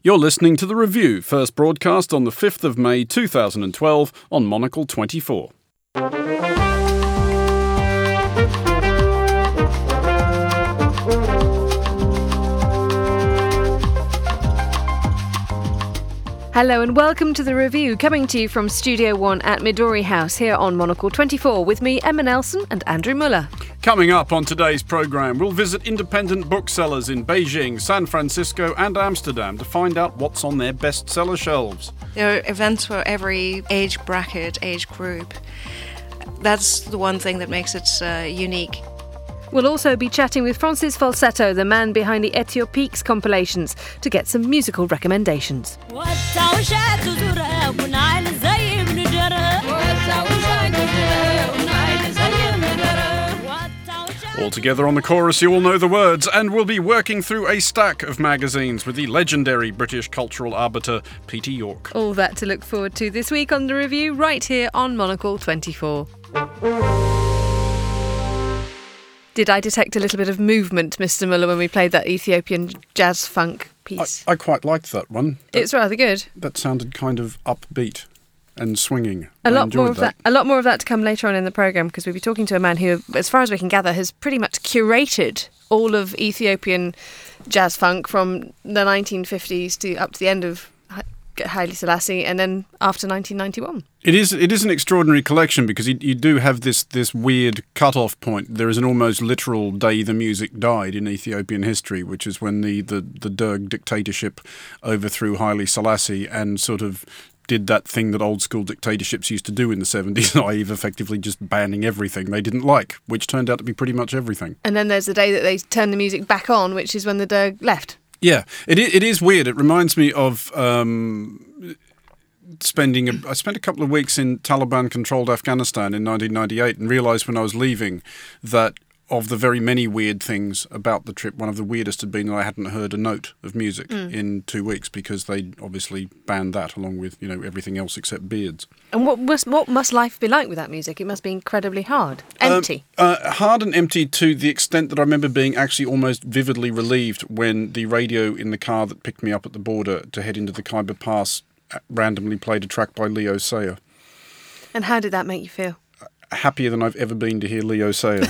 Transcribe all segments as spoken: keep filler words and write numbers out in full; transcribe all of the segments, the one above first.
You're listening to The Review, first broadcast on the fifth of May two thousand twelve on Monocle twenty-four. Hello and welcome to The Review, coming to you from Studio One at Midori House here on Monocle twenty-four with me, Emma Nelson and Andrew Muller. Coming up on today's programme, we'll visit independent booksellers in Beijing, San Francisco and Amsterdam to find out what's on their bestseller shelves. There are events for every age bracket, age group. That's the one thing that makes it uh, unique. We'll also be chatting with Francis Falsetto, the man behind the Ethiopiques compilations, to get some musical recommendations. All together on the chorus, you all know the words, and we'll be working through a stack of magazines with the legendary British cultural arbiter Peter York. All that to look forward to this week on The Review, right here on Monocle twenty-four. Did I detect a little bit of movement, Mister Muller, when we played that Ethiopian jazz funk piece? I, I quite liked that one. That, it's rather good. That sounded kind of upbeat and swinging. A I lot more of that. that. A lot more of that to come later on in the programme, because we'll be talking to a man who, as far as we can gather, has pretty much curated all of Ethiopian jazz funk from the nineteen fifties to up to the end of Haile Selassie, and then after nineteen ninety-one. It is it is an extraordinary collection because you, you do have this this weird cut-off point. There is an almost literal day the music died in Ethiopian history, which is when the, the, the Derg dictatorship overthrew Haile Selassie and sort of did that thing that old school dictatorships used to do in the seventies, that is effectively just banning everything they didn't like, which turned out to be pretty much everything. And then there's the day that they turned the music back on, which is when the Derg left. Yeah, it it is weird. It reminds me of um, spending. A, I spent a couple of weeks in Taliban-controlled Afghanistan in nineteen ninety-eight, and realised when I was leaving that of the very many weird things about the trip, one of the weirdest had been that I hadn't heard a note of music mm. in two weeks because they obviously banned that along with you know everything else except beards. And what must what must life be like with that music? It must be incredibly hard, empty. Um, uh, hard and empty to the extent that I remember being actually almost vividly relieved when the radio in the car that picked me up at the border to head into the Khyber Pass randomly played a track by Leo Sayer. And how did that make you feel? Happier than I've ever been to hear Leo Sayer.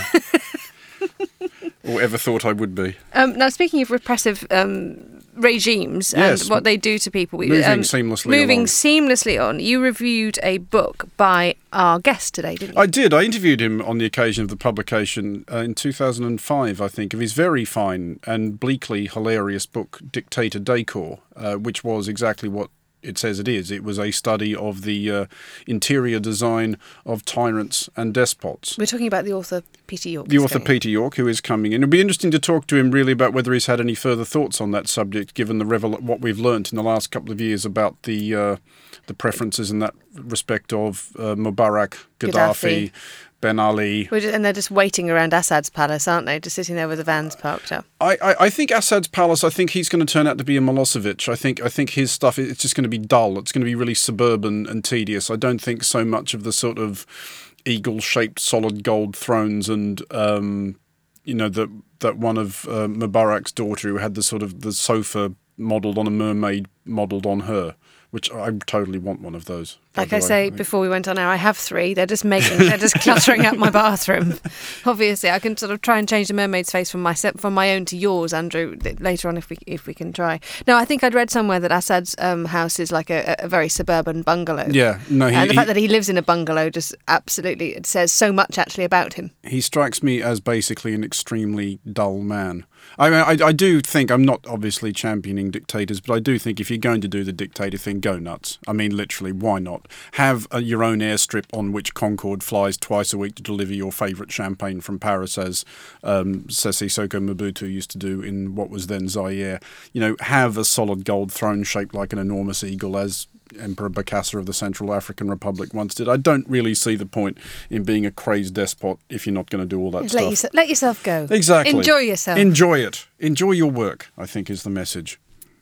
Or ever thought I would be. Um, now, speaking of repressive um, regimes yes. and what they do to people, moving um, seamlessly moving along. seamlessly on. You reviewed a book by our guest today, didn't you? I did. I interviewed him on the occasion of the publication uh, in two thousand five, I think, of his very fine and bleakly hilarious book, Dictator Decor, uh, which was exactly what it says it is. It was a study of the uh, interior design of tyrants and despots. We're talking about the author Peter York. The author Peter York, who is coming in. It'll be interesting to talk to him really about whether he's had any further thoughts on that subject, given the revel- what we've learnt in the last couple of years about the uh, the preferences in that respect of uh, Mubarak, Gaddafi, Gaddafi. Ben Ali. Just, and they're just waiting around Assad's palace, aren't they? Just sitting there with the vans parked up. I, I, I think Assad's palace, I think he's going to turn out to be a Milosevic. I think I think his stuff, it's just going to be dull. It's going to be really suburban and tedious. I don't think so much of the sort of eagle-shaped solid gold thrones and, um, you know, that that one of uh, Mubarak's daughter who had the sort of the sofa modelled on a mermaid modelled on her. Which I totally want one of those. Like I say, before we went on air, I have three. They're just making, they're just cluttering up my bathroom. Obviously, I can sort of try and change the mermaid's face from my from my own to yours, Andrew, later on if we if we can try. No, I think I'd read somewhere that Assad's um, house is like a, a very suburban bungalow. Yeah, no, he, and the he, fact that he lives in a bungalow just absolutely it says so much actually about him. He strikes me as basically an extremely dull man. I mean, I, I do think, I'm not obviously championing dictators, but I do think if you're going to do the dictator thing, go nuts. I mean, literally, why not? Have a, your own airstrip on which Concorde flies twice a week to deliver your favourite champagne from Paris, as um, Sessoko Mobutu used to do in what was then Zaire. You know, have a solid gold throne shaped like an enormous eagle, as Emperor Bokassa of the Central African Republic once did. I don't really see the point in being a crazed despot if you're not going to do all that Just stuff. Let, yourself, let yourself go. Exactly. Enjoy yourself. Enjoy it. Enjoy your work, I think is the message.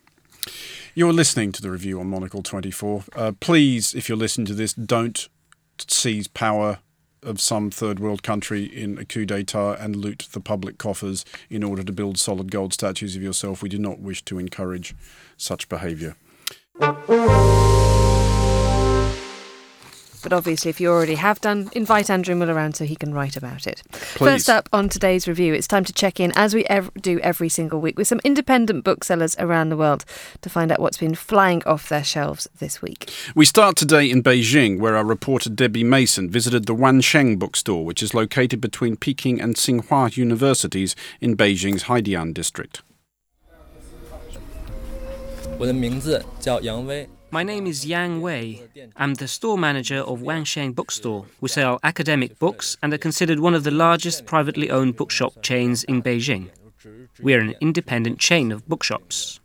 You're listening to The Review on Monocle twenty-four. Uh, please, if you're listening to this, don't seize power of some third world country in a coup d'etat and loot the public coffers in order to build solid gold statues of yourself. We do not wish to encourage such behaviour. But obviously, if you already have done, invite Andrew Mull around so he can write about it. Please. First up on today's review, it's time to check in, as we ev- do every single week, with some independent booksellers around the world to find out what's been flying off their shelves this week. We start today in Beijing, where our reporter Debbie Mason visited the Wansheng bookstore, which is located between Peking and Tsinghua universities in Beijing's Haidian district. 我的名字叫杨威。 My name is Yang Wei. I'm the store manager of Wansheng Bookstore. We sell academic books and are considered one of the largest privately owned bookshop chains in Beijing. We are an independent chain of bookshops.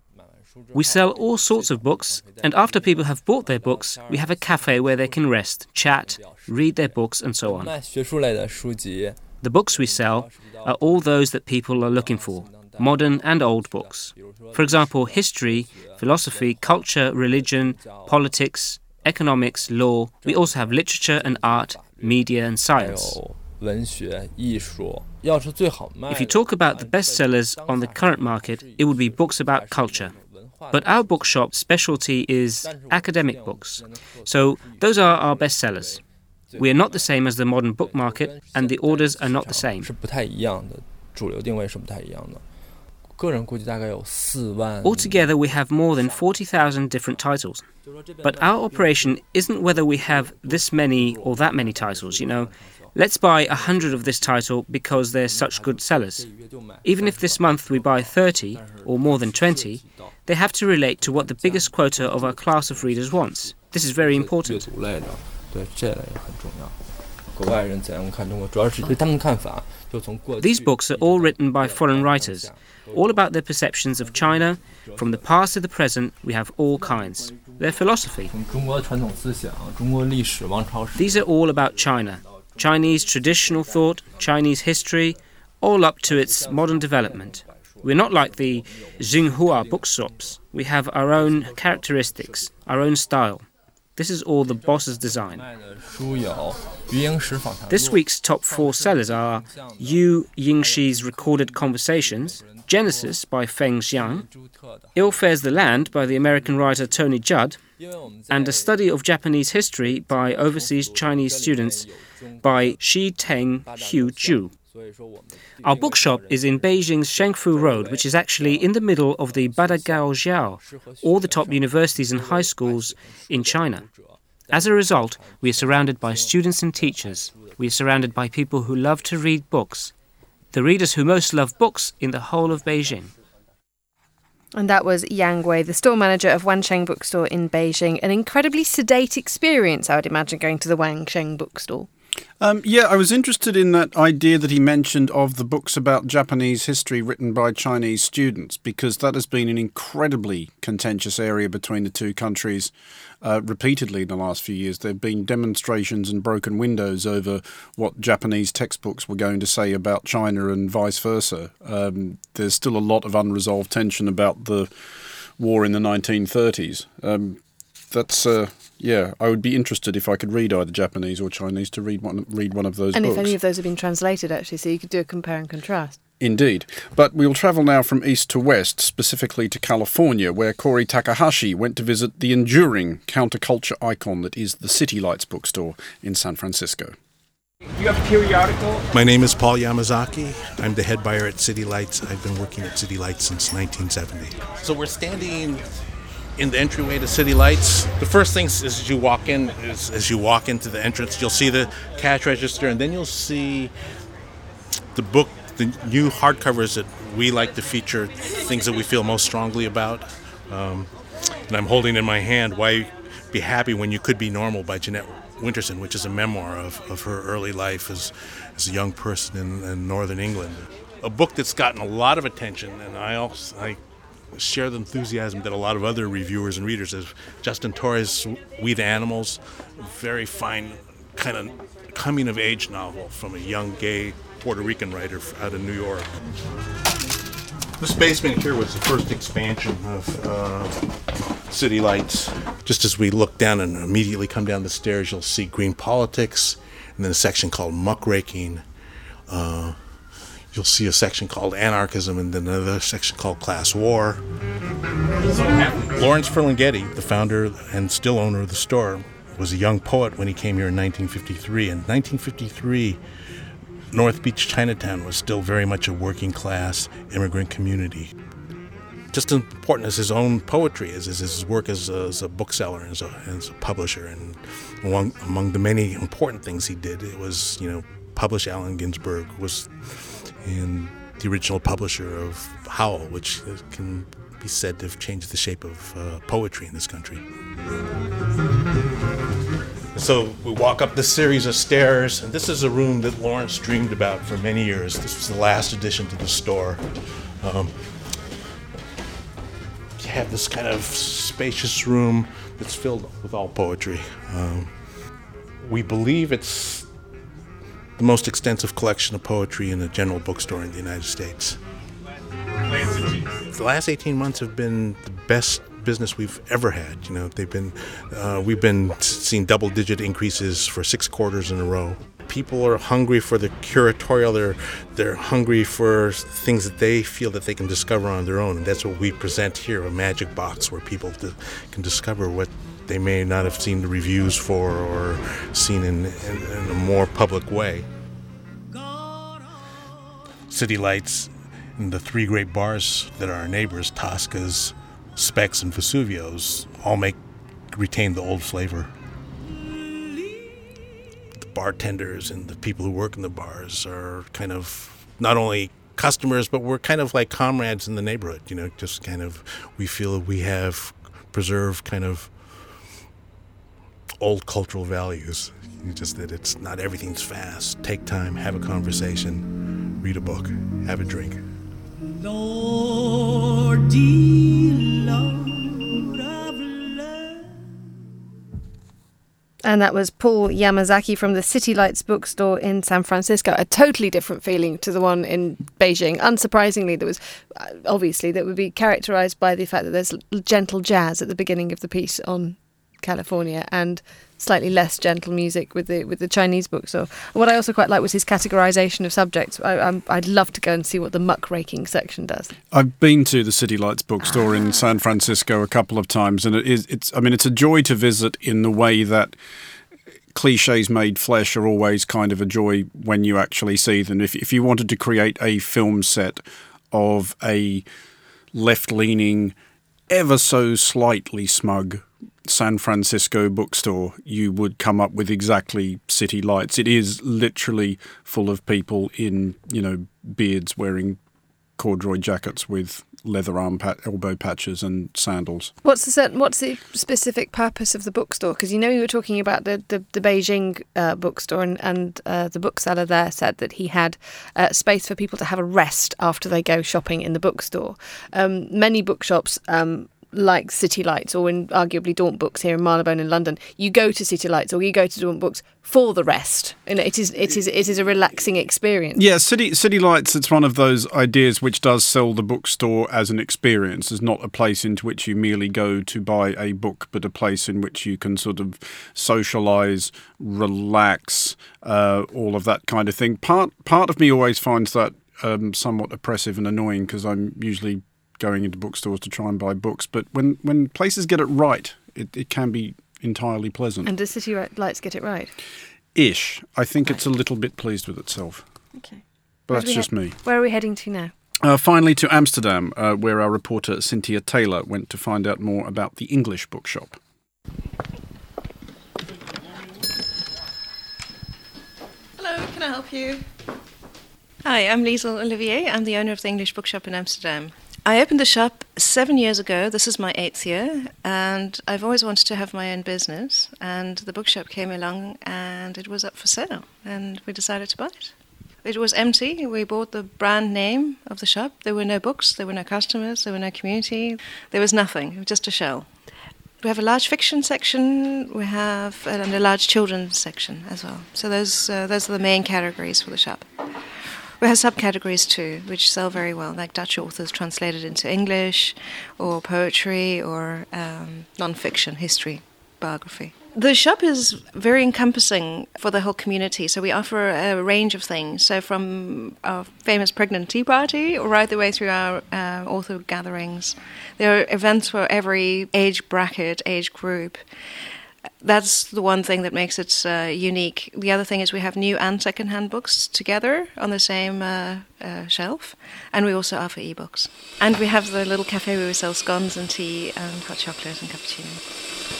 We sell all sorts of books, and after people have bought their books, we have a cafe where they can rest, chat, read their books, and so on. 学术类的书籍。 The books we sell are all those that people are looking for, modern and old books. For example, history, philosophy, culture, religion, politics, economics, law. We also have literature and art, media and science. 文学、艺术，要是最好卖。 If you talk about the bestsellers on the current market, it would be books about culture. But our bookshop's specialty is academic books. So those are our bestsellers. We are not the same as the modern book market, and the orders are not the same. 是不太一样的，主流定位是不太一样的。个人估计大概有四万。 Altogether, we have more than forty thousand different titles. But our operation isn't whether we have this many or that many titles, you know. Let's buy a hundred of this title because they're such good sellers. Even if this month we buy thirty, or more than twenty, they have to relate to what the biggest quota of our class of readers wants. This is very important. 阅读类的，对这类也很重要。国外人怎样看中国，主要是对他们的看法，就从过去。 These books are all written by foreign writers, all about their perceptions of China. From the past to the present, we have all kinds. Their philosophy. 从中国传统思想、中国历史、王朝史。 These are all about China. Chinese traditional thought, Chinese history, all up to its modern development. We're not like the Xinhua bookshops. We have our own characteristics, our own style. This is all the boss's design. 卖的书有余英时访谈录。 This week's top four sellers are Yu Yingxi's Recorded Conversations, Genesis by Feng Xiang, Ill Fares the Land by the American writer Tony Judd, and A Study of Japanese History by overseas Chinese students by Shi Teng Hu Ju. Our bookshop is in Beijing's Shengfu Road, which is actually in the middle of the Badagaojiao, all the top universities and high schools in China. As a result, we are surrounded by students and teachers. We are surrounded by people who love to read books. The readers who most love books in the whole of Beijing. And that was Yang Wei, the store manager of Wansheng Bookstore in Beijing. An incredibly sedate experience, I would imagine, going to the Wansheng Bookstore. Um, yeah, I was interested in that idea that he mentioned of the books about Japanese history written by Chinese students, because that has been an incredibly contentious area between the two countries uh, repeatedly in the last few years. There have been demonstrations and broken windows over what Japanese textbooks were going to say about China and vice versa. Um, there's still a lot of unresolved tension about the war in the nineteen thirties. Um, that's... Uh, Yeah, I would be interested if I could read either Japanese or Chinese to read one read one of those and books. And if any of those have been translated, actually, so you could do a compare and contrast. Indeed. But we'll travel now from east to west, specifically to California, where Corey Takahashi went to visit the enduring counterculture icon that is the City Lights bookstore in San Francisco. Do you have a periodical? My name is Paul Yamazaki. I'm the head buyer at City Lights. I've been working at City Lights since nineteen seventy. So we're standing in the entryway to City Lights. The first thing is as you walk in, is as you walk into the entrance, you'll see the cash register, and then you'll see the book, the new hardcovers that we like to feature, things that we feel most strongly about. Um, and I'm holding in my hand Why Be Happy When You Could Be Normal by Jeanette Winterson, which is a memoir of, of her early life as, as a young person in, in northern England. A book that's gotten a lot of attention, and I also I share the enthusiasm that a lot of other reviewers and readers have. Justin Torres' We the Animals, very fine kind of coming-of-age novel from a young gay Puerto Rican writer out of New York. This basement here was the first expansion of uh, City Lights. Just as we look down and immediately come down the stairs, you'll see Green Politics, and then a section called muckraking. Uh, you'll see a section called anarchism, and then another section called class war. Lawrence Ferlinghetti, the founder and still owner of the store, was a young poet when he came here in nineteen fifty-three. In nineteen fifty-three, North Beach Chinatown was still very much a working class immigrant community. Just as important as his own poetry is, is his work as a, as a bookseller and as a, as a publisher. And among, among the many important things he did, it was, you know, publish Allen Ginsberg, was in the original publisher of Howl, which can be said to have changed the shape of uh, poetry in this country. So we walk up this series of stairs, and this is a room that Lawrence dreamed about for many years. This was the last addition to the store. Um, you have this kind of spacious room that's filled with all poetry. Um, we believe it's the most extensive collection of poetry in a general bookstore in the United States. The last eighteen months have been the best business we've ever had. You know, they've been, uh, we've been seeing double-digit increases for six quarters in a row. People are hungry for the curatorial. They're they're hungry for things that they feel that they can discover on their own, and that's what we present here: a magic box where people d- can discover what they may not have seen the reviews for or seen in, in, in a more public way. City Lights and the three great bars that are our neighbors, Tosca's, Specs, and Vesuvio's, all make retain the old flavor. The bartenders and the people who work in the bars are kind of not only customers, but we're kind of like comrades in the neighborhood. You know, just kind of, we feel we have preserved kind of old cultural values. Just that it's not everything's fast. Take time, have a conversation, read a book, have a drink. Lordy, Lord of love. And that was Paul Yamazaki from the City Lights bookstore in San Francisco. A totally different feeling to the one in Beijing. Unsurprisingly, there was obviously that would be characterized by the fact that there's gentle jazz at the beginning of the piece on California and slightly less gentle music with the with the Chinese bookstore. What I also quite like was his categorization of subjects. I, I'm, I'd love to go and see what the muckraking section does. I've been to the City Lights bookstore in San Francisco a couple of times, and it is it's I mean it's a joy to visit in the way that cliches made flesh are always kind of a joy when you actually see them. If if you wanted to create a film set of a left-leaning, ever so slightly smug San Francisco bookstore, you would come up with exactly City Lights. It is literally full of people in, you know, beards wearing corduroy jackets with leather arm pat- elbow patches and sandals. What's the certain, what's the specific purpose of the bookstore? Because you know you were talking about the the, the Beijing uh, bookstore, and, and uh, the bookseller there said that he had uh, space for people to have a rest after they go shopping in the bookstore. Um, many bookshops Um, like City Lights, or in arguably Daunt Books here in Marylebone in London, you go to City Lights or you go to Daunt Books for the rest. You know, it is it is it is a relaxing experience. Yeah, City City Lights, it's one of those ideas which does sell the bookstore as an experience. It's not a place into which you merely go to buy a book, but a place in which you can sort of socialise, relax, uh, all of that kind of thing. Part part of me always finds that um, somewhat oppressive and annoying, because I'm usually going into bookstores to try and buy books, but when, when places get it right, it, it can be entirely pleasant. And does City Lights get it right? Ish. I think right. It's a little bit pleased with itself. Okay. But that's just he- me. Where are we heading to now? Uh, finally to Amsterdam, uh, where our reporter Cynthia Taylor went to find out more about the English bookshop. Hello, can I help you? Hi, I'm Liesel Olivier. I'm the owner of the English bookshop in Amsterdam. I opened the shop seven years ago. This is my eighth year, and I've always wanted to have my own business. And the bookshop came along, and it was up for sale, and we decided to buy it. It was empty. We bought the brand name of the shop. There were no books, there were no customers, there were no community. There was nothing. It was just a shell. We have a large fiction section. We have and a large children's section as well. So those uh, those are the main categories for the shop. We have subcategories too, which sell very well, like Dutch authors translated into English, or poetry, or um, non-fiction, history biography. The shop is very encompassing for the whole community, so we offer a range of things. So from our famous pregnant tea party right the way through our uh, author gatherings. There are events for every age bracket, age group. That's the one thing that makes it uh, unique. The other thing is we have new and second-hand books together on the same uh, uh, shelf, and we also offer e-books. And we have the little cafe where we sell scones and tea and hot chocolate and cappuccino.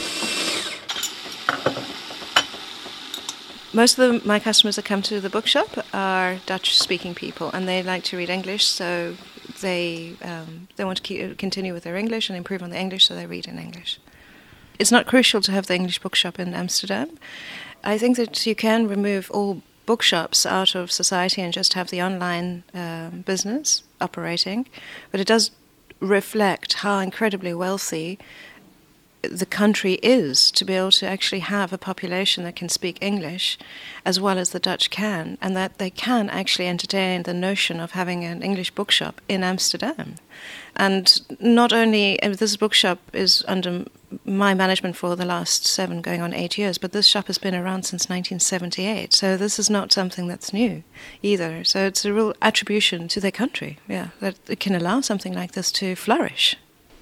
Most of the, my customers that come to the bookshop are Dutch-speaking people, and they like to read English, so they um, they want to keep, continue with their English and improve on the English, so they read in English. It's not crucial to have the English bookshop in Amsterdam. I think that you can remove all bookshops out of society and just have the online um, business operating, but it does reflect how incredibly wealthy the country is to be able to actually have a population that can speak English as well as the Dutch can, and that they can actually entertain the notion of having an English bookshop in Amsterdam. And not only, this bookshop is under my management for the last seven, going on eight years, but this shop has been around since nineteen seventy-eight, so this is not something that's new either. So it's a real attribution to their country, yeah, that it can allow something like this to flourish.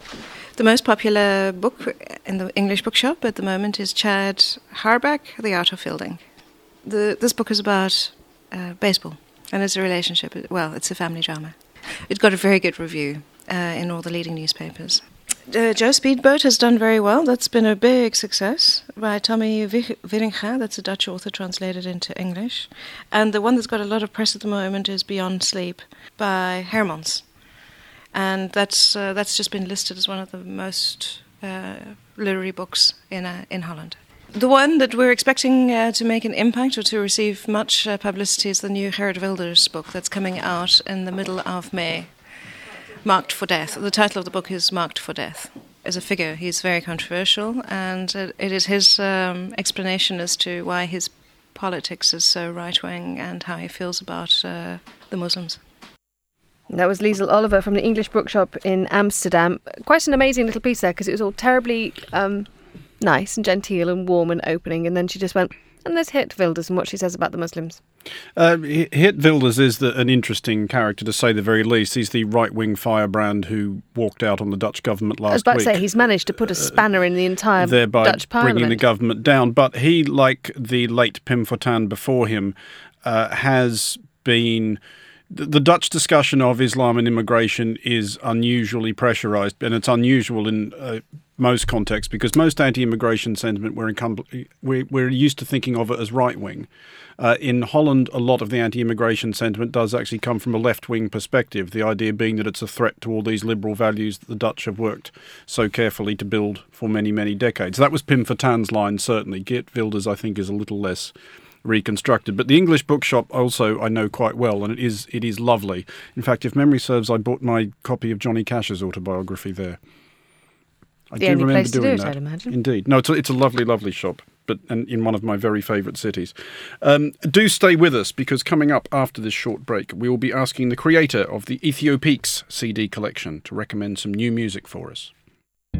The most popular book in the English bookshop at the moment is Chad Harbach, The Art of Fielding. The, this book is about uh, baseball, and it's a relationship. Well, it's a family drama. It got a very good review uh, in all the leading newspapers. Uh, Joe Speedboat has done very well. That's been a big success by Tommy Wieringa. That's a Dutch author translated into English. And the one that's got a lot of press at the moment is Beyond Sleep by Hermans. And that's uh, that's just been listed as one of the most uh, literary books in uh, in Holland. The one that we're expecting uh, to make an impact or to receive much uh, publicity is the new Gerrit Wilders book that's coming out in the middle of May, Marked for Death. The title of the book is Marked for Death. As a figure, he's very controversial, and it, it is his um, explanation as to why his politics is so right-wing and how he feels about uh, the Muslims. That was Liesl Oliver from the English Bookshop in Amsterdam. Quite an amazing little piece there, because it was all terribly um, nice and genteel and warm and opening, and then she just went, and there's Geert Wilders and what she says about the Muslims. Uh, Geert Wilders is the, an interesting character, to say the very least. He's the right-wing firebrand who walked out on the Dutch government last week. I was about week. to say, he's managed to put a spanner in the entire thereby Dutch parliament. Bringing the government down. But he, like the late Pim Fortuyn before him, uh, has been... The Dutch discussion of Islam and immigration is unusually pressurised, and it's unusual in uh, most contexts because most anti-immigration sentiment we're, incum- we're, we're used to thinking of it as right-wing. Uh, in Holland, a lot of the anti-immigration sentiment does actually come from a left-wing perspective, the idea being that it's a threat to all these liberal values that the Dutch have worked so carefully to build for many, many decades. That was Pim Fortuyn's line, certainly. Geert Wilders, I think, is a little less reconstructed. But the English bookshop also I know quite well, and it is it is lovely. In fact, if memory serves, I bought my copy of Johnny Cash's autobiography there. I the do only remember place to doing do it, that. I'd imagine. Indeed. No, it's a, it's a lovely, lovely shop, but and in one of my very favourite cities. Um, do stay with us, because coming up after this short break, we will be asking the creator of the Ethiopiques C D collection to recommend some new music for us. A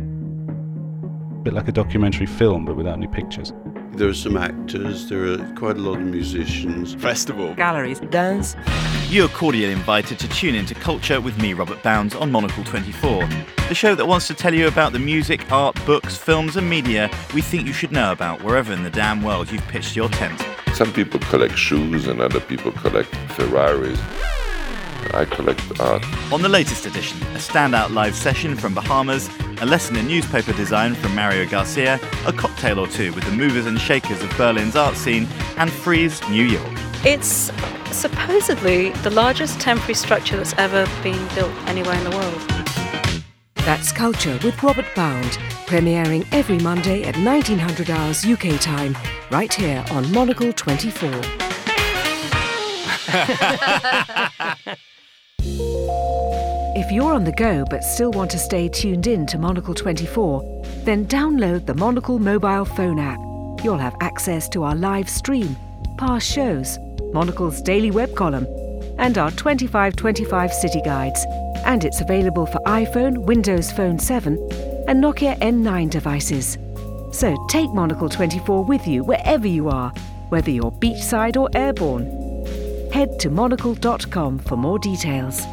bit like a documentary film, but without any pictures. There are some actors, there are quite a lot of musicians. Festival. Galleries. Dance. You're cordially invited to tune into Culture with me, Robert Bounds, on Monocle twenty-four. The show that wants to tell you about the music, art, books, films and media we think you should know about wherever in the damn world you've pitched your tent. Some people collect shoes and other people collect Ferraris. I collect art. On the latest edition, a standout live session from Bahamas, a lesson in newspaper design from Mario Garcia, a cocktail or two with the movers and shakers of Berlin's art scene, and Frieze, New York. It's supposedly the largest temporary structure that's ever been built anywhere in the world. That's Culture with Robert Bound, premiering every Monday at nineteen hundred hours U K time, right here on Monocle twenty-four. If you're on the go but still want to stay tuned in to Monocle twenty-four, then download the Monocle mobile phone app. You'll have access to our live stream, past shows, Monocle's daily web column, and our twenty-five twenty-five city guides. And it's available for iPhone, Windows Phone seven, and Nokia N nine devices. So take Monocle twenty-four with you wherever you are, whether you're beachside or airborne. Head to monocle dot com for more details.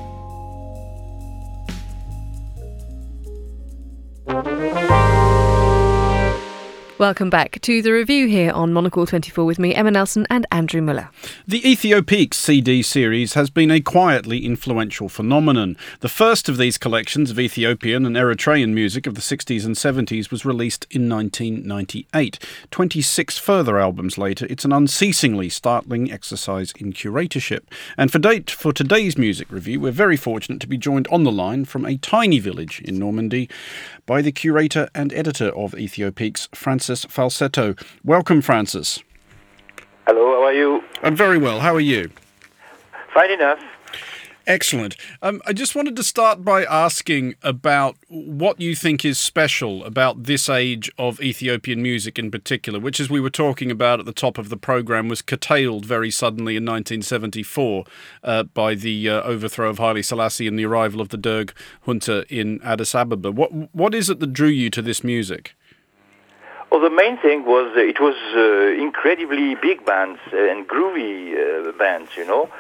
Welcome back to the review here on Monocle twenty-four with me, Emma Nelson and Andrew Muller. The Ethiopiques C D series has been a quietly influential phenomenon. The first of these collections of Ethiopian and Eritrean music of the sixties and seventies was released in nineteen ninety-eight. twenty-six further albums later, it's an unceasingly startling exercise in curatorship. And for, date, for today's music review, we're very fortunate to be joined on the line from a tiny village in Normandy by the curator and editor of Ethiopiques, Francis Falsetto. Welcome, Francis. Hello, how are you? I'm very well. How are you? Fine enough. Excellent. Um, I just wanted to start by asking about what you think is special about this age of Ethiopian music in particular, which, as we were talking about at the top of the programme, was curtailed very suddenly in nineteen seventy-four uh, by the uh, overthrow of Haile Selassie and the arrival of the Derg junta in Addis Ababa. What, what is it that drew you to this music? Well, the main thing was uh, it was uh, incredibly big bands and groovy uh, bands, you know.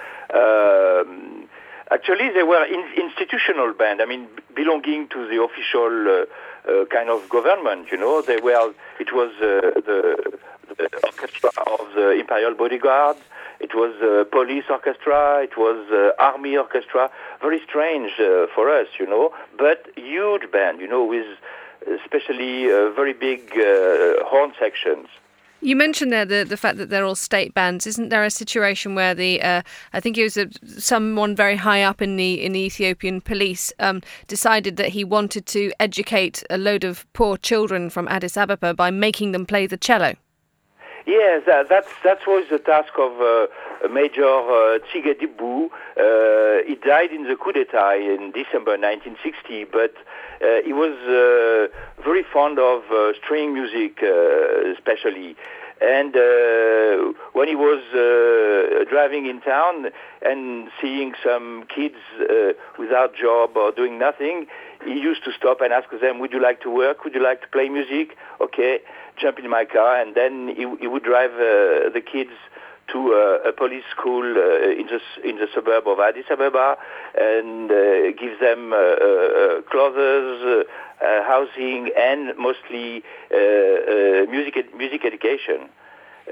Um, actually, they were in, institutional band. I mean, belonging to the official uh, uh, kind of government, you know. They were. It was uh, the, the orchestra of the Imperial Bodyguard. It was uh, police orchestra. It was uh, army orchestra. Very strange uh, for us, you know. But huge band, you know, with especially uh, very big uh, horn sections. You mentioned there the, the fact that they're all state bands. Isn't there a situation where the uh, I think it was a, someone very high up in the in the Ethiopian police um, decided that he wanted to educate a load of poor children from Addis Ababa by making them play the cello? Yes, that, that's that was the task of uh, Major uh, Tsige Dibbu. Uh, he died in the coup d'etat in December nineteen sixty, but uh, he was uh, very fond of uh, string music, uh, especially. And uh, when he was uh, driving in town and seeing some kids uh, without job or doing nothing, he used to stop and ask them, "Would you like to work? Would you like to play music? Okay, jump in my car." And then he, he would drive uh, the kids to uh, a police school uh, in the in the suburb of Addis Ababa and uh, give them uh, uh, clothes, uh, housing, and mostly uh, uh, music ed- music education. Uh,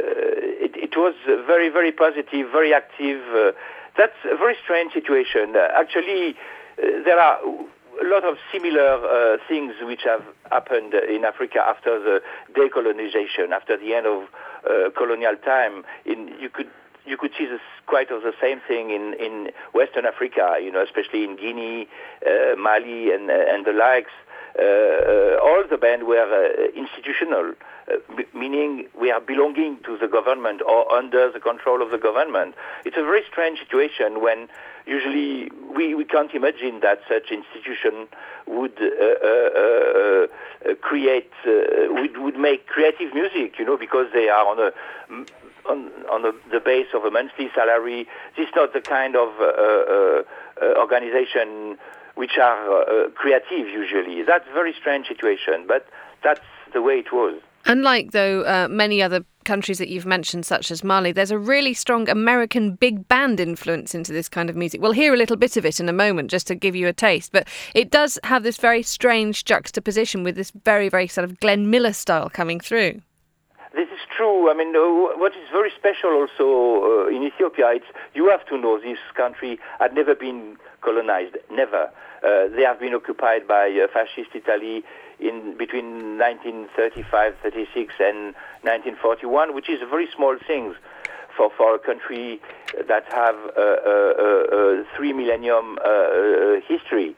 it, it was very, very positive, very active. Uh, that's a very strange situation. Uh, actually, uh, there are a lot of similar uh, things which have happened in Africa after the decolonization, after the end of uh, colonial time. In you could you could see this quite of the same thing in, in Western Africa, you know, especially in Guinea, uh, Mali, and uh, and the likes. Uh, uh, all the band were uh, institutional, uh, b- meaning we are belonging to the government or under the control of the government. It's a very strange situation when usually we, we can't imagine that such institution would uh, uh, uh, create, uh, would, would make creative music, you know, because they are on a on, on the, the base of a monthly salary. This is not the kind of uh, uh, uh, organization which are uh, creative usually. That's a very strange situation, but that's the way it was. Unlike, though, uh, many other countries that you've mentioned, such as Mali, there's a really strong American big band influence into this kind of music. We'll hear a little bit of it in a moment, just to give you a taste, but it does have this very strange juxtaposition with this very, very sort of Glenn Miller style coming through. This is true. I mean, uh, what is very special also uh, in Ethiopia, it's, you have to know this country had never been colonized, never. Uh, they have been occupied by uh, fascist Italy in between nineteen thirty-five thirty-six and nineteen forty-one, which is a very small thing for, for a country that have uh, uh, uh, three millennium uh, uh, history.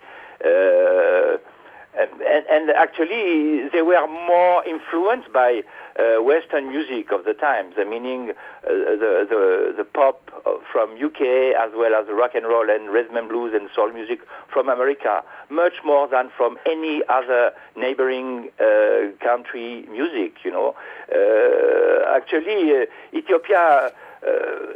Uh, And, and actually, they were more influenced by uh, Western music of the times, meaning uh, the, the the pop from U K as well as the rock and roll and rhythm and blues and soul music from America, much more than from any other neighboring uh, country music. You know, uh, actually, uh, Ethiopia uh,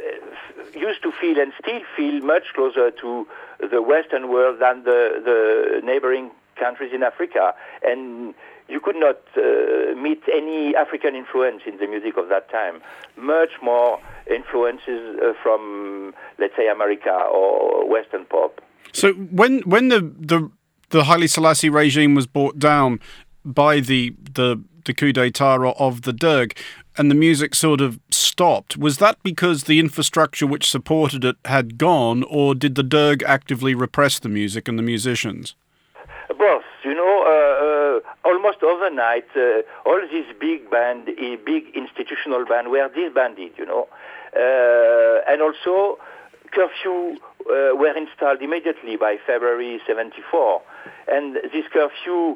used to feel and still feel much closer to the Western world than the the neighboring countries in Africa, and you could not uh, meet any African influence in the music of that time. Much more influences uh, from, let's say, America or Western pop. So when when the the, the Haile Selassie regime was brought down by the the the coup d'état of the Derg, and the music sort of stopped, was that because the infrastructure which supported it had gone, or did the Derg actively repress the music and the musicians? Both. You know, uh, uh, almost overnight, uh, all these big band, uh, big institutional band were disbanded, you know. Uh, and also, curfew uh, were installed immediately by February seventy-four. And this curfew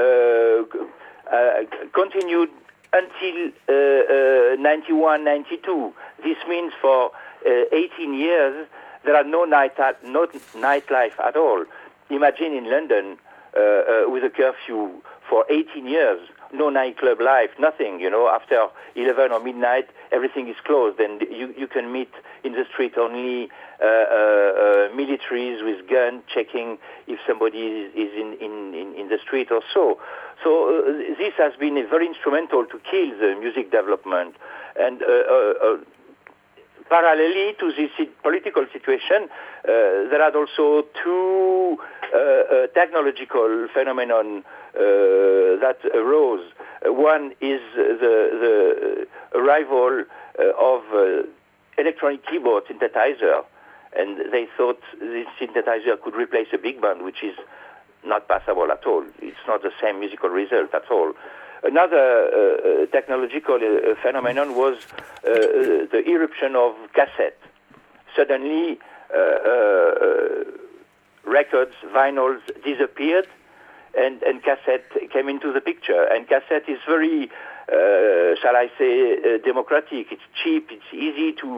uh, uh, continued until uh, uh, ninety-one, ninety-two. This means for uh, eighteen years, there are no night at, no nightlife at all. Imagine in London, uh, uh, with a curfew for eighteen years, no nightclub life, nothing, you know. After eleven or midnight, everything is closed, and you, you can meet in the street only uh, uh, uh, militaries with guns checking if somebody is, is in, in, in, in the street or so. So uh, this has been very instrumental to kill the music development. And uh, uh, uh, parallelly to this political situation, uh, there are also two uh, uh, technological phenomenon uh, that arose. Uh, one is the, the arrival uh, of uh, electronic keyboard synthesizer, and they thought this synthesizer could replace a big band, which is not possible at all. It's not the same musical result at all. Another uh, technological uh, phenomenon was uh, the eruption of cassette. Suddenly, uh, uh, records, vinyls disappeared, and, and cassette came into the picture. And cassette is very, uh, shall I say, uh, democratic. It's cheap. It's easy to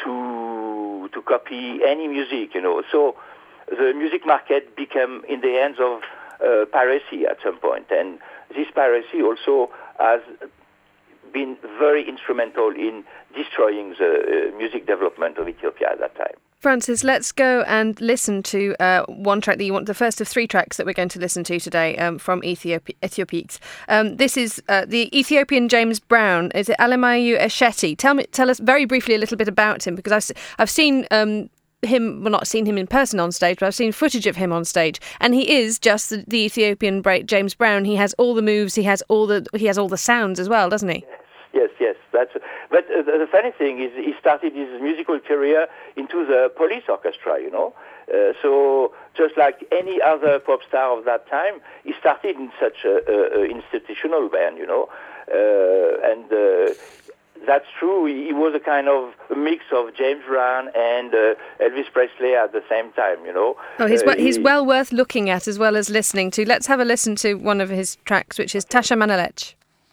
to to copy any music, you know. So the music market became in the hands of uh, piracy at some point, and this piracy also has been very instrumental in destroying the uh, music development of Ethiopia at that time. Francis, let's go and listen to uh, one track that you want, the first of three tracks that we're going to listen to today um, from Ethiopi- Ethiopiques. Um, this is uh, the Ethiopian James Brown. Is it Alemayehu Eshete? Tell me, tell us very briefly a little bit about him, because I've, I've seen um, him, well, not seen him in person on stage, but I've seen footage of him on stage, and he is just the, the Ethiopian Bra- James Brown. He has all the moves, he has all the he has all the sounds as well, doesn't he? Yes, yes. That's. But uh, the, the funny thing is, he started his musical career into the police orchestra, you know. Uh, so just like any other pop star of that time, he started in such a, a, a institutional band, you know. Uh, and uh, that's true. He, he was a kind of a mix of James Brown and uh, Elvis Presley at the same time, you know. Oh, he's, uh, he's he, well worth looking at as well as listening to. Let's have a listen to one of his tracks, which is Tasha Manalech.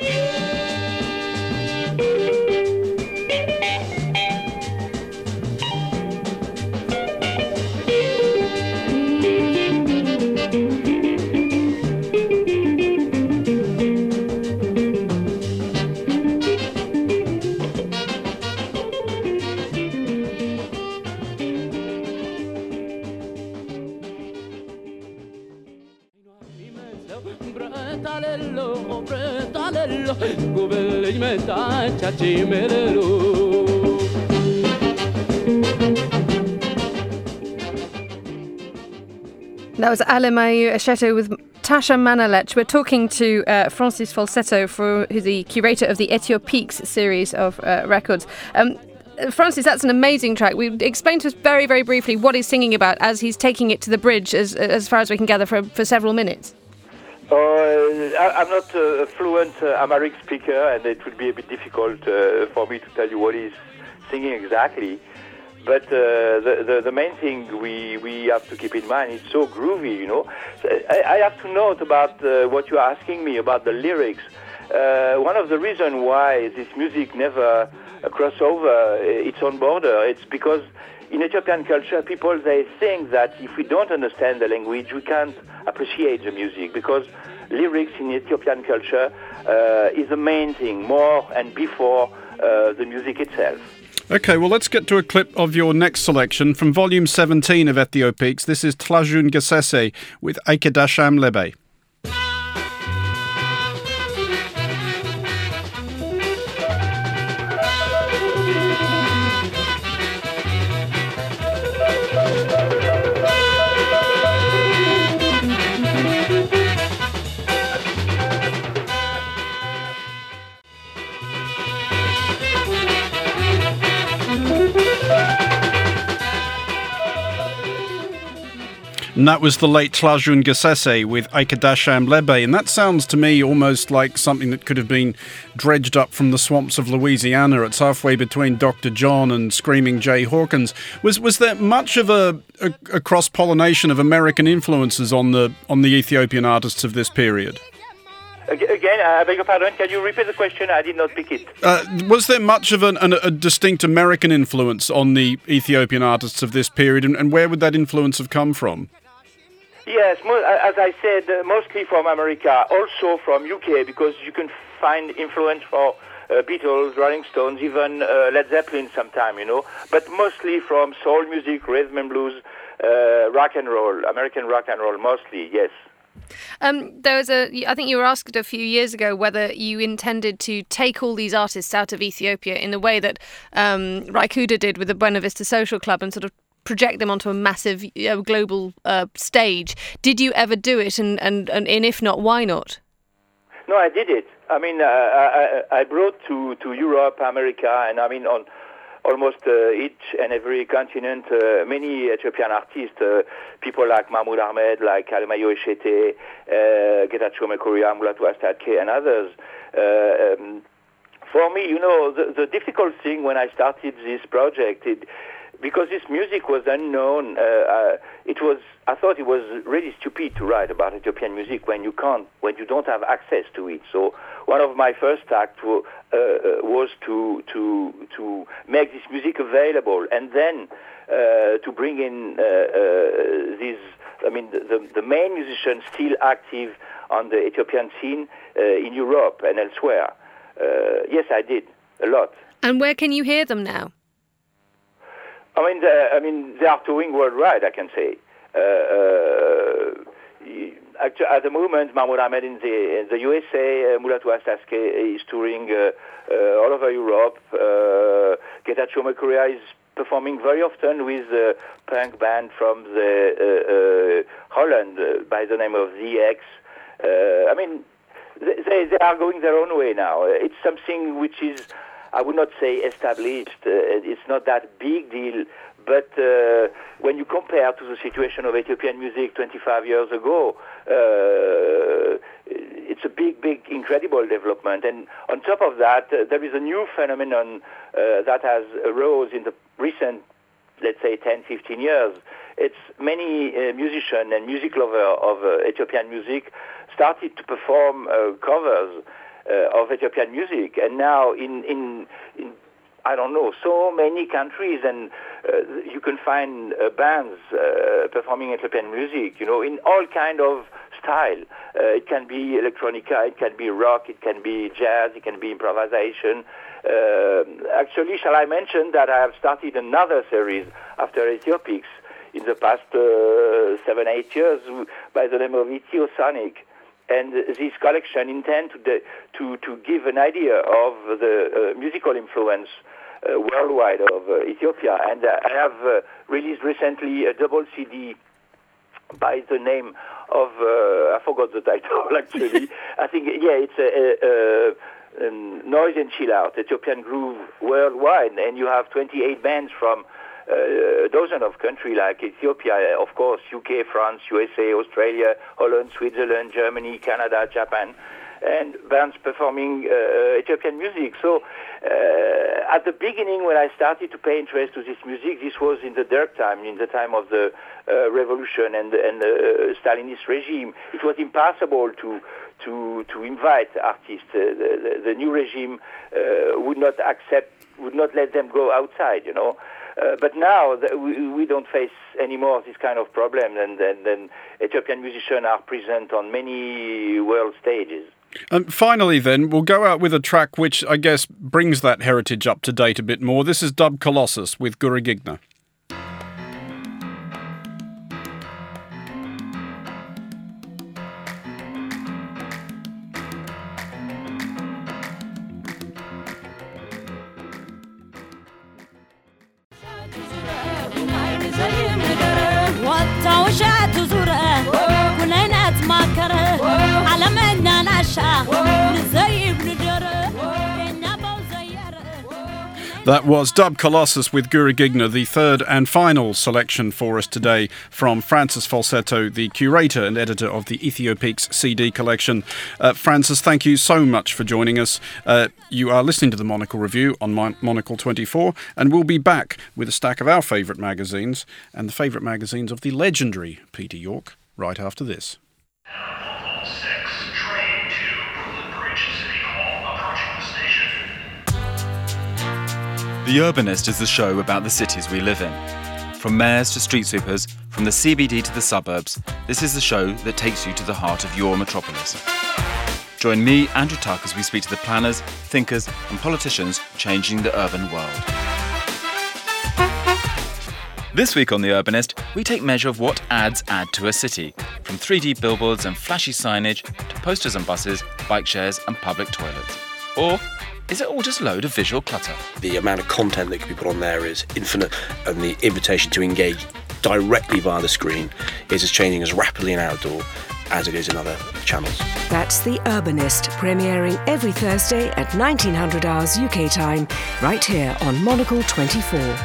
That was Alemayehu Eshete with Tasha Manalech. We're talking to uh, Francis Falsetto, for who's the curator of the Ethiopiques series of uh, records. Um, Francis, that's an amazing track. We explained to us very, very briefly what he's singing about as he's taking it to the bridge, as as far as we can gather, for for several minutes. Uh, I, I'm not a fluent uh, Amharic speaker, and it would be a bit difficult uh, for me to tell you what he's singing exactly. But uh, the, the the main thing we, we have to keep in mind, it's so groovy, you know. So I, I have to note about uh, what you're asking me about the lyrics. Uh, one of the reasons why this music never uh, cross over its own border, it's because in Ethiopian culture, people, they think that if we don't understand the language, we can't appreciate the music, because lyrics in Ethiopian culture uh, is the main thing, more and before uh, the music itself. Okay, well, let's get to a clip of your next selection from volume seventeen of Ethiopiques. This is Tlajun Gesese with Ekedasham Lebe. And that was the late Tlajun Gesese with Aikadasham Lebe, and that sounds to me almost like something that could have been dredged up from the swamps of Louisiana. It's halfway between Doctor John and Screaming Jay Hawkins. Was was there much of a, a, a cross-pollination of American influences on the on the Ethiopian artists of this period? Again, I beg your pardon, can you repeat the question? I did not pick it. Uh, was there much of an, an, a distinct American influence on the Ethiopian artists of this period, and, and where would that influence have come from? Yes, mo- as I said, uh, mostly from America, also from U K, because you can find influence for uh, Beatles, Rolling Stones, even uh, Led Zeppelin sometime, you know, but mostly from soul music, rhythm and blues, uh, rock and roll, American rock and roll, mostly, yes. Um, there was a. I think you were asked a few years ago whether you intended to take all these artists out of Ethiopia in the way that um, Raikuda did with the Buena Vista Social Club and sort of project them onto a massive uh, global uh, stage. Did you ever do it? And, and, and, and if not, why not? No, I did it. I mean, uh, I, I brought to, to Europe, America, and I mean on almost uh, each and every continent, uh, many Ethiopian artists, uh, people like Mahmoud Ahmed, like Alemayo Eshete, uh, Getachew Mekoria, Mulatu Astatke, and others. Uh, um, for me, you know, the, the difficult thing when I started this project, it, because this music was unknown, uh, uh, it was. I thought it was really stupid to write about Ethiopian music when you can't, when you don't have access to it. So one of my first acts uh, was to to to make this music available, and then uh, to bring in uh, uh, these. I mean, the, the main musicians still active on the Ethiopian scene uh, in Europe and elsewhere. Uh, yes, I did a lot. And where can you hear them now? I mean, I mean, they are touring worldwide, I can say. Uh, uh, actually, at the moment, Mahmoud Ahmed in the, in the U S A, uh, Mulatu Astatke is touring uh, uh, all over Europe. Uh, Getachew Mekoria is performing very often with a punk band from the uh, uh, Holland uh, by the name of Z X. Uh, I mean, they, they are going their own way now. It's something which is, I would not say established. Uh, it's not that big deal. But uh, when you compare to the situation of Ethiopian music twenty-five years ago, uh, it's a big, big, incredible development. And on top of that, uh, there is a new phenomenon uh, that has arose in the recent, let's say, ten, fifteen years. It's many uh, musicians and music lovers of uh, Ethiopian music started to perform uh, covers uh, of Ethiopian music. And now in, in, in I don't know, so many countries, and uh, you can find uh, bands uh, performing Ethiopian music, you know, in all kind of style. Uh, it can be electronica, it can be rock, it can be jazz, it can be improvisation. Uh, actually, shall I mention that I have started another series after Ethiopics in the past uh, seven, eight years by the name of Ethio-Sonic. And this collection intends to, to, to give an idea of the uh, musical influence uh, worldwide of uh, Ethiopia. And uh, I have uh, released recently a double C D by the name of, uh, I forgot the title actually. I think, yeah, it's a, a, a, a Noise and Chill Out, Ethiopian Groove Worldwide. And you have twenty-eight bands from Uh, a dozen of countries like Ethiopia, of course, U K, France, U S A, Australia, Holland, Switzerland, Germany, Canada, Japan, and bands performing uh, Ethiopian music. So uh, at the beginning, when I started to pay interest to this music, this was in the dark time, in the time of the uh, revolution and, and the Stalinist regime. It was impossible to to to invite artists. Uh, the, the, the new regime uh, would not accept, would not let them go outside, you know. Uh, but now the, we, we don't face anymore this kind of problem, and, and, and Ethiopian musicians are present on many world stages. And finally, then, we'll go out with a track which I guess brings that heritage up to date a bit more. This is Dub Colossus with Gurugigna. That was Dub Colossus with Guru Gigna, the third and final selection for us today from Francis Falsetto, the curator and editor of the Ethiopiques C D collection. Uh, Francis, thank you so much for joining us. Uh, you are listening to the Monocle Review on Mon- Monocle twenty-four, and we'll be back with a stack of our favourite magazines and the favourite magazines of the legendary Peter York right after this. The Urbanist is the show about the cities we live in. From mayors to street sweepers, from the C B D to the suburbs, this is the show that takes you to the heart of your metropolis. Join me, Andrew Tuck, as we speak to the planners, thinkers and politicians changing the urban world. This week on The Urbanist, we take measure of what ads add to a city, from three D billboards and flashy signage to posters on buses, bike shares and public toilets. Or is it all just a load of visual clutter? The amount of content that can be put on there is infinite, and the invitation to engage directly via the screen is as changing as rapidly in outdoor as it is in other channels. That's The Urbanist, premiering every Thursday at nineteen hundred hours U K time, right here on Monocle twenty-four.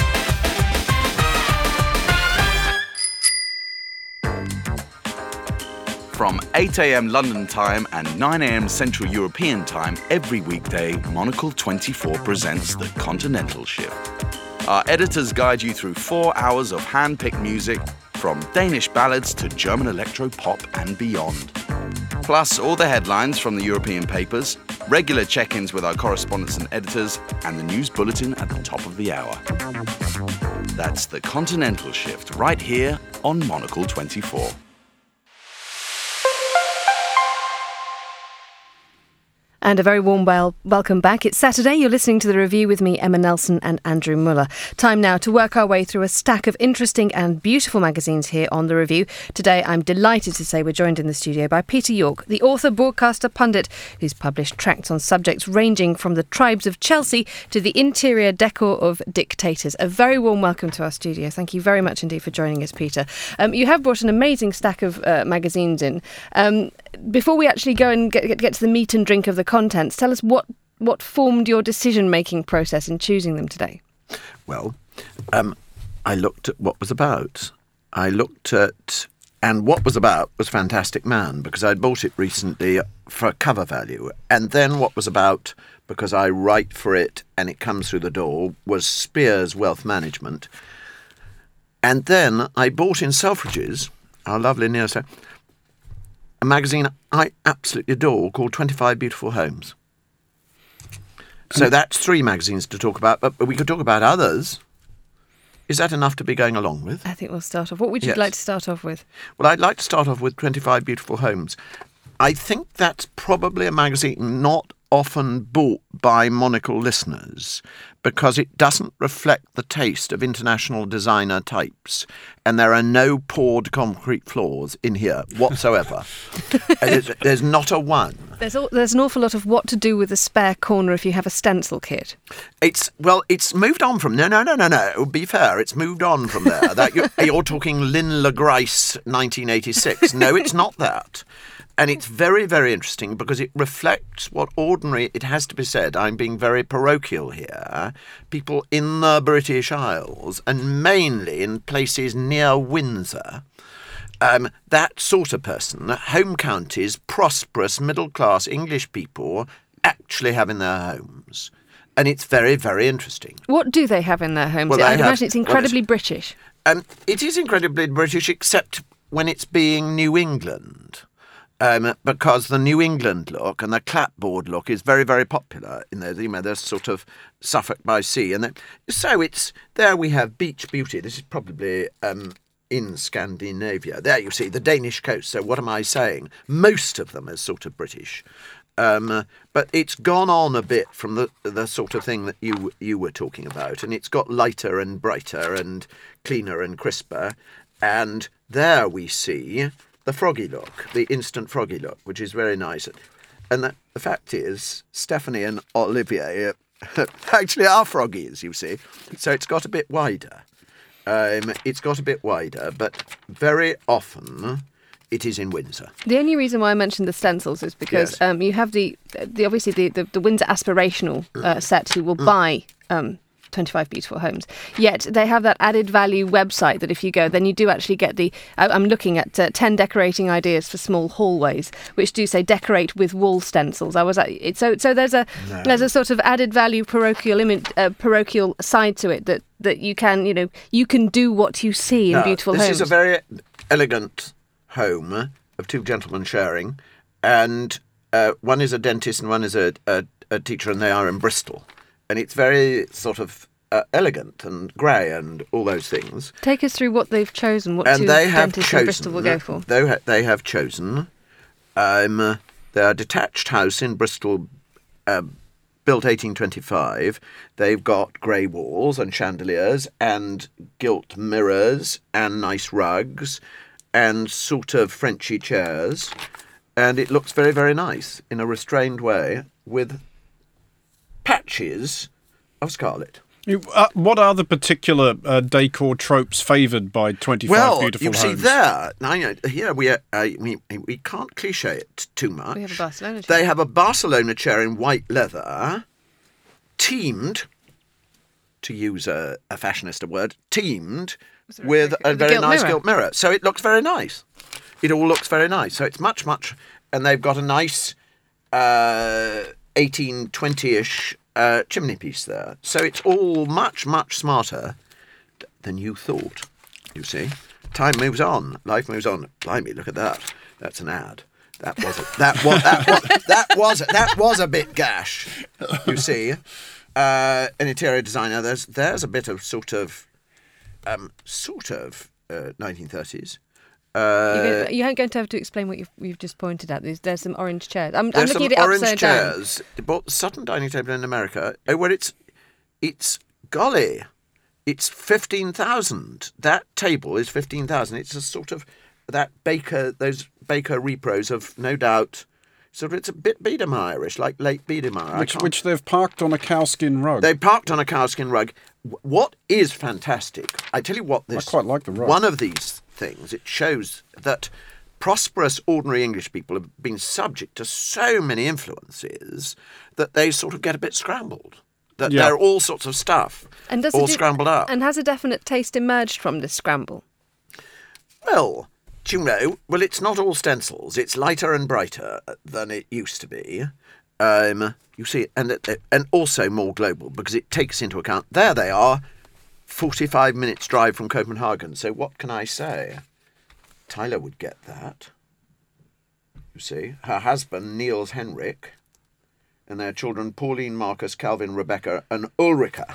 From eight a.m. London time and nine a.m. Central European time every weekday, Monocle twenty-four presents The Continental Shift. Our editors guide you through four hours of hand-picked music, from Danish ballads to German electro-pop and beyond. Plus all the headlines from the European papers, regular check-ins with our correspondents and editors, and the news bulletin at the top of the hour. That's The Continental Shift right here on Monocle twenty-four. And a very warm wel- welcome back. It's Saturday. You're listening to The Review with me, Emma Nelson and Andrew Muller. Time now to work our way through a stack of interesting and beautiful magazines here on The Review. Today, I'm delighted to say we're joined in the studio by Peter York, the author, broadcaster, pundit, who's published tracts on subjects ranging from the tribes of Chelsea to the interior decor of dictators. A very warm welcome to our studio. Thank you very much indeed for joining us, Peter. Um, you have brought an amazing stack of uh, magazines in. Um, before we actually go and get, get to the meat and drink of the contents, tell us what, what formed your decision-making process in choosing them today. Well, um, I looked at what was about. I looked at, and what was about was Fantastic Man, because I'd bought it recently for cover value. And then what was about, because I write for it and it comes through the door, was Spears Wealth Management. And then I bought in Selfridges, our lovely near a magazine I absolutely adore called twenty-five Beautiful Homes. So that's three magazines to talk about, but we could talk about others. Is that enough to be going along with? I think we'll start off. What would you Yes. like to start off with? Well, I'd like to start off with twenty-five Beautiful Homes. I think that's probably a magazine not often bought by Monocle listeners because it doesn't reflect the taste of international designer types, and there are no poured concrete floors in here whatsoever. there's, there's not a one. There's all, there's an awful lot of what to do with a spare corner if you have a stencil kit. It's well, it's moved on from no, no, no, no, no. Be fair, it's moved on from there. That you're, you're talking Lynn LaGrice, nineteen eighty-six. No, it's not that. And it's very, very interesting because it reflects what ordinary, it has to be said, I'm being very parochial here, people in the British Isles, and mainly in places near Windsor, um, that sort of person, home counties, prosperous, middle-class English people actually have in their homes. And it's very, very interesting. What do they have in their homes? Well, I they imagine have- it's incredibly well, British. Um, it is incredibly British, except when it's being New England. Um, because the New England look and the clapboard look is very, very popular in there. You know, there's sort of Suffolk by sea. And then, so it's, there we have Beach Beauty. This is probably um, in Scandinavia. There you see the Danish coast. So what am I saying? Most of them is sort of British. Um, but it's gone on a bit from the the sort of thing that you you were talking about. And it's got lighter and brighter and cleaner and crisper. And there we see the froggy look, the instant froggy look, which is very nice. And the, the fact is, Stephanie and Olivier actually are froggies, you see. So it's got a bit wider. Um, it's got a bit wider, but very often it is in Windsor. The only reason why I mentioned the stencils is because Yes. um, you have the, the obviously the, the, the Windsor aspirational uh, set who will buy um, twenty-five Beautiful Homes. Yet they have that added value website that if you go, then you do actually get the... I'm looking at uh, ten decorating ideas for small hallways, which do say decorate with wall stencils. I was at, it, so so there's a no. there's a sort of added value parochial image, uh, parochial side to it that that you can you know you can do what you see in no, Beautiful this Homes. This is a very elegant home of two gentlemen sharing, and uh, one is a dentist and one is a, a, a teacher, and they are in Bristol. And it's very sort of uh, elegant and grey and all those things. Take us through what they've chosen, what and two they have dentists chosen, in Bristol will go for. They, ha- they have chosen um, their detached house in Bristol, uh, built eighteen twenty-five. They've got grey walls and chandeliers and gilt mirrors and nice rugs and sort of Frenchy chairs. And it looks very, very nice in a restrained way with patches of scarlet. You, uh, what are the particular uh, decor tropes favoured by twenty-five well, Beautiful Homes? Well, you see there, now, you know, here we, uh, we we can't cliche it too much. We have a Barcelona chair. They have a Barcelona chair in white leather, teamed, to use a, a fashionista word, teamed with a very nice gilt mirror. So it looks very nice. It all looks very nice. So it's much, much... And they've got a nice uh, eighteen twenty-ish uh, chimney piece there. So it's all much, much smarter than you thought, you see. Time moves on. Life moves on. Blimey, look at that. That's an ad. That was a, that was that was that was that was a bit gash. You see, uh, an interior designer. There's there's a bit of sort of um, sort of uh, nineteen thirties. Uh, you aren't going to have to explain what you've, you've just pointed at. There's, there's some orange chairs. I'm, I'm there's looking some at it orange upside chairs. down. They bought the Sutton dining table in America. Oh, well, it's it's golly, it's fifteen thousand. That table is fifteen thousand. It's a sort of that Baker, those Baker repros of no doubt. Sort of, it's a bit Biedermeierish, like late Biedermeier. Which, which they've parked on a cowskin rug. They parked on a cowskin rug. What is fantastic? I tell you what, this I quite like the rug. One of these things, it shows that prosperous, ordinary English people have been subject to so many influences that they sort of get a bit scrambled. That Yeah. they're all sorts of stuff, And does all it do- scrambled up. And has a definite taste emerged from this scramble? Well, do you know, well, it's not all stencils. It's lighter and brighter than it used to be. Um, you see, and and also more global because it takes into account, there they are, forty-five minutes drive from Copenhagen. So what can I say? Tyler would get that. You see, her husband, Niels Henrik, and their children, Pauline, Marcus, Calvin, Rebecca, and Ulrika.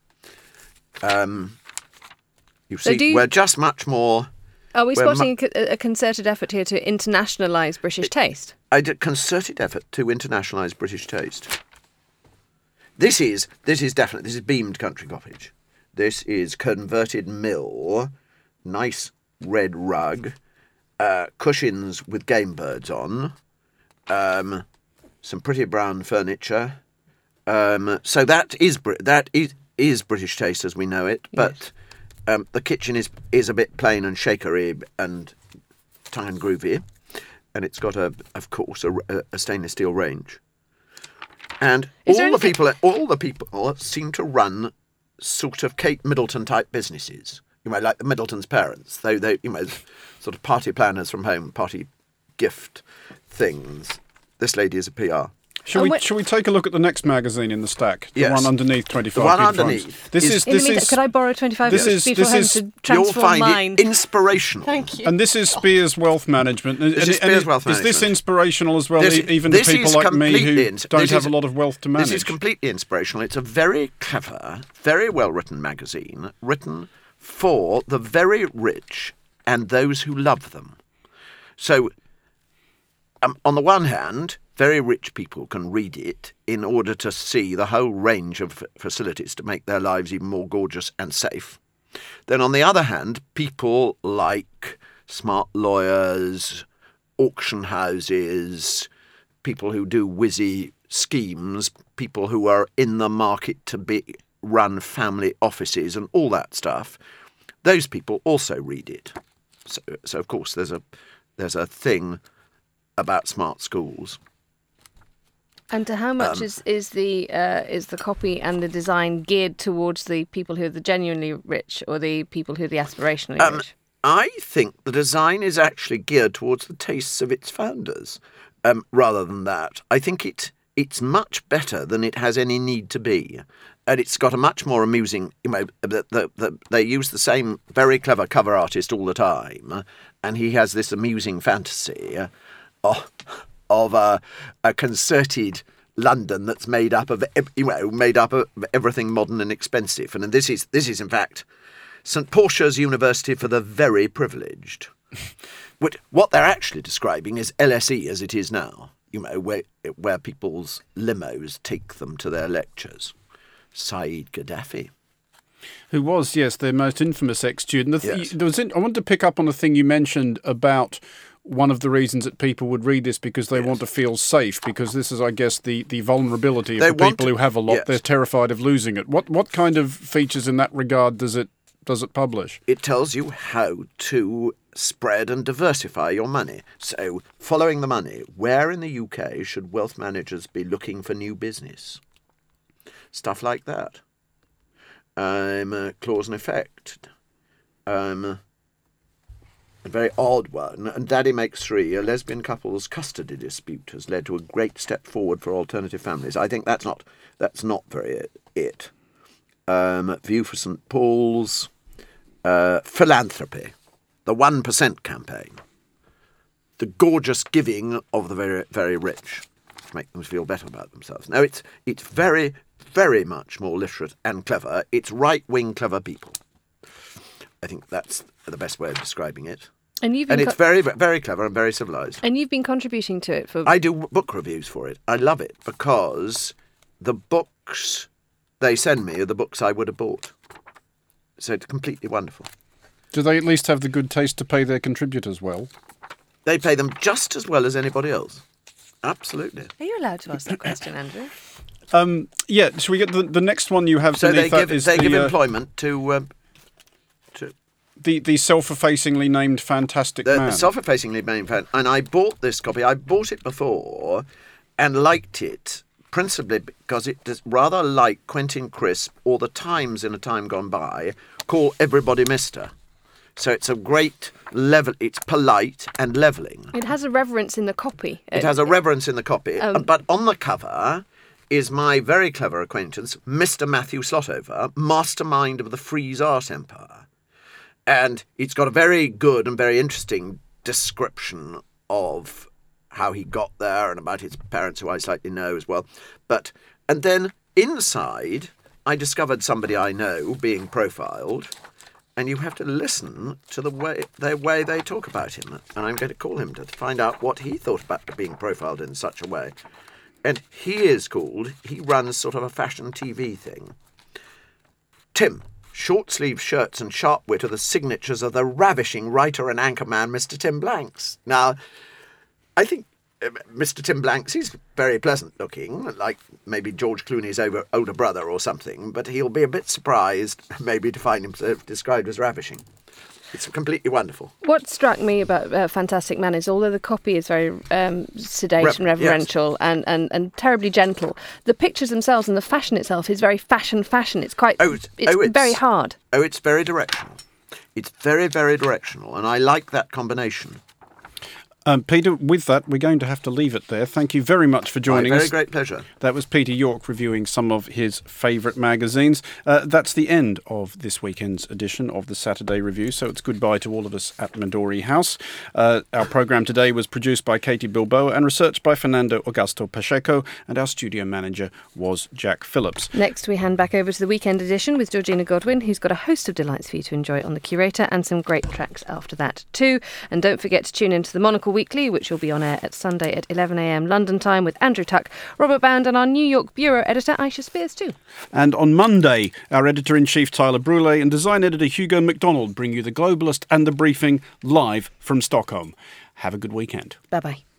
Um, you So see, do you- we're just much more... Are we we're mu- spotting a, a concerted effort here to internationalise British taste? I did concerted effort to internationalise British taste. This is this is definite. This is beamed country cottage. This is converted mill, nice red rug, uh, cushions with game birds on, um, some pretty brown furniture. Um, so that is Brit- that is is British taste as we know it, but. Um, the kitchen is is a bit plain and shakery and time groovy, and it's got a, of course, a, a stainless steel range. And Is all there the anything- people, all the people seem to run sort of Kate Middleton type businesses. You know, like the Middleton's parents. They, they, you know, sort of party planners from home, party gift things. This lady is a P R. Shall we? Shall we take a look at the next magazine in the stack? The Yes. one underneath twenty-five. The one Beautiful underneath Homes. This is- is. In the This meantime, is. could I borrow twenty-five this is- Beautiful this Homes is- to transform You'll find mind? it inspirational. Thank you. And this is Spears Wealth Management. This And- is and Spears it- Wealth Is this Management. inspirational as well, This- e- even this to people is like me who completely ins- don't this have is- a lot of wealth to manage? This is completely inspirational. It's a very clever, very well-written magazine, written for the very rich and those who love them. So, um, on the one hand, very rich people can read it in order to see the whole range of f- facilities to make their lives even more gorgeous and safe. Then on the other hand, people like smart lawyers, auction houses, people who do whizzy schemes, people who are in the market to be run family offices and all that stuff, those people also read it. So, so of course, there's a there's a thing about smart schools. And to how much Um, is is the uh, is the copy and the design geared towards the people who are the genuinely rich or the people who are the aspirationally Um, rich? I think the design is actually geared towards the tastes of its founders, um, rather than that. I think it it's much better than it has any need to be, and it's got a much more amusing. You know, the, the, the, they use the same very clever cover artist all the time, and he has this amusing fantasy of of a, a concerted London that's made up of you know made up of everything modern and expensive, and this is this is in fact Saint Portia's University for the very privileged. What they're actually describing is L S E as it is now, you know, where where people's limos take them to their lectures. Saeed Gaddafi. Who was, yes, their most infamous ex-student. The th- Yes. there was in, I wanted to pick up on the thing you mentioned about one of the reasons that people would read this because they yes. want to feel safe, because this is, I guess, the, the vulnerability of they the people to, who have a lot. Yes. They're terrified of losing it. What what kind of features in that regard does it does it publish? It tells you how to spread and diversify your money. So, following the money, where in the U K should wealth managers be looking for new business? Stuff like that. Um, uh, cause and effect. Um, a very odd one. And Daddy Makes Three, a lesbian couple's custody dispute has led to a great step forward for alternative families. I think that's not that's not very it. it. Um, View for Saint Paul's, uh, philanthropy, the one percent campaign, the gorgeous giving of the very very rich to make them feel better about themselves. Now it's it's very very much more literate and clever. It's right-wing clever people. I think that's the best way of describing it. And you've and been it's co- very very clever and very civilised. And you've been contributing to it for. I do book reviews for it. I love it because the books they send me are the books I would have bought. So it's completely wonderful. Do they at least have the good taste to pay their contributors well? They pay them just as well as anybody else. Absolutely. Are you allowed to ask that question, Andrew? Um, yeah, shall we get the, the next one you have? So they give, is they the, give uh, employment to... Um, to the, the self-effacingly named Fantastic the, Man. The self-effacingly named fan. And I bought this copy. I bought it before and liked it, principally because it is rather like Quentin Crisp or The Times in a Time Gone By, call everybody Mister. So it's a great level. It's polite and levelling. It has a reverence in the copy. It has a reverence in the copy. Um, but on the cover is my very clever acquaintance, Mister Matthew Slotover, mastermind of the Frieze art empire. And it's got a very good and very interesting description of how he got there and about his parents, who I slightly know as well. But and then inside, I discovered somebody I know being profiled, and you have to listen to the way their way they talk about him. And I'm going to call him to find out what he thought about being profiled in such a way. And he is called, he runs sort of a fashion T V thing. Tim, short-sleeve shirts and sharp wit are the signatures of the ravishing writer and anchorman, Mister Tim Blanks. Now, I think uh, Mister Tim Blanks, he's very pleasant-looking, like maybe George Clooney's over, older brother or something, but he'll be a bit surprised maybe to find himself described as ravishing. It's completely wonderful. What struck me about uh, Fantastic Man is, although the copy is very um, sedate Rev- and reverential yes. and, and, and terribly gentle, the pictures themselves and the fashion itself is very fashion fashion. It's quite, oh, it's, it's, oh, it's very hard. Oh, it's very directional. It's very, very directional, and I like that combination. Um, Peter, with that, we're going to have to leave it there. Thank you very much for joining My very us. great pleasure. That was Peter York reviewing some of his favourite magazines. Uh, that's the end of this weekend's edition of the Saturday Review, so it's goodbye to all of us at Midori House. Uh, our programme today was produced by Katie Bilboa and researched by Fernando Augusto Pacheco, and our studio manager was Jack Phillips. Next, we hand back over to the weekend edition with Georgina Godwin, who's got a host of delights for you to enjoy on The Curator, and some great tracks after that too. And don't forget to tune into the Monocle Weekly, which will be on air at Sunday at eleven a.m. London time with Andrew Tuck, Robert Bound and our New York bureau editor Aisha Spears too. And on Monday, our editor-in-chief Tyler Brule and design editor Hugo MacDonald bring you The Globalist and The Briefing live from Stockholm. Have a good weekend. Bye-bye.